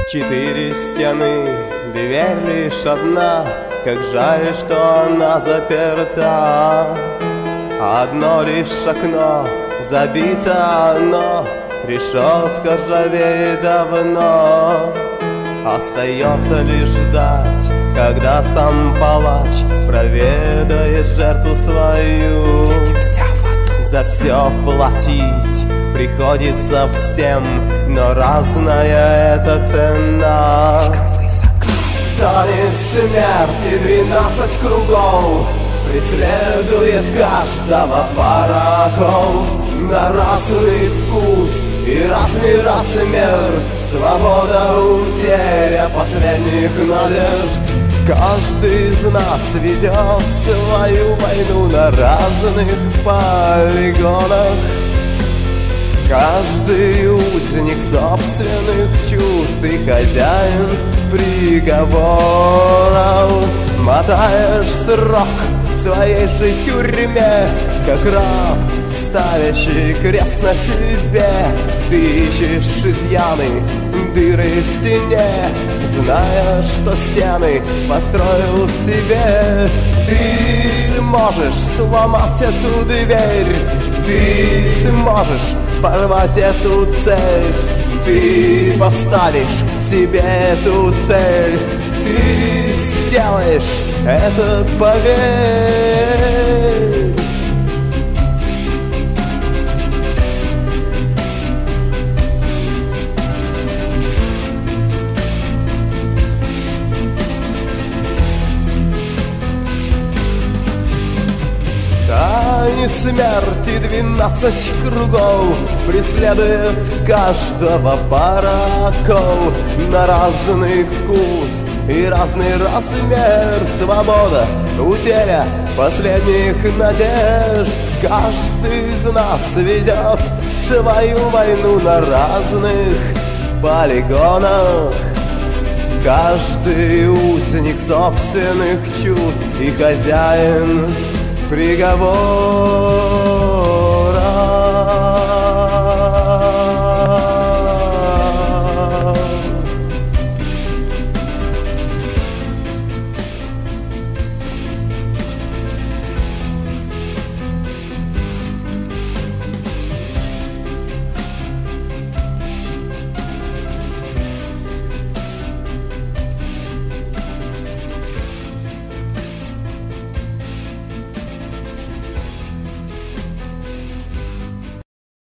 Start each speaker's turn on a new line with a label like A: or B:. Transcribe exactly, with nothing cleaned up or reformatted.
A: Четыре стены, дверь лишь одна, как жаль, что она заперта. Одно лишь окно забито, но решетка ржавеет давно. Остается лишь ждать, когда сам палач проведает жертву свою. За все платить приходится всем, но разная эта цена. Танец смерти двенадцать кругов преследует каждого по рокам. На разный вкус и разный размер, свобода утеря последних надежд. Каждый из нас ведет свою войну на разных полигонах. Каждый узник собственных чувств и хозяин приговоров. Мотаешь срок в своей же тюрьме, как раб, ставящий крест на себе. Ты ищешь изъяны, дыры в стене, зная, что стены построил себе. Ты сможешь сломать эту дверь, ты сможешь порвать эту цель. Ты поставишь себе эту цель, ты сделаешь это, поверь. Танец смерти двенадцать кругов преследует каждого по рокам. На разный вкус и разный размер, свобода утеря последних надежд. Каждый из нас ведет свою войну на разных полигонах. Каждый узник собственных чувств и хозяин приговор.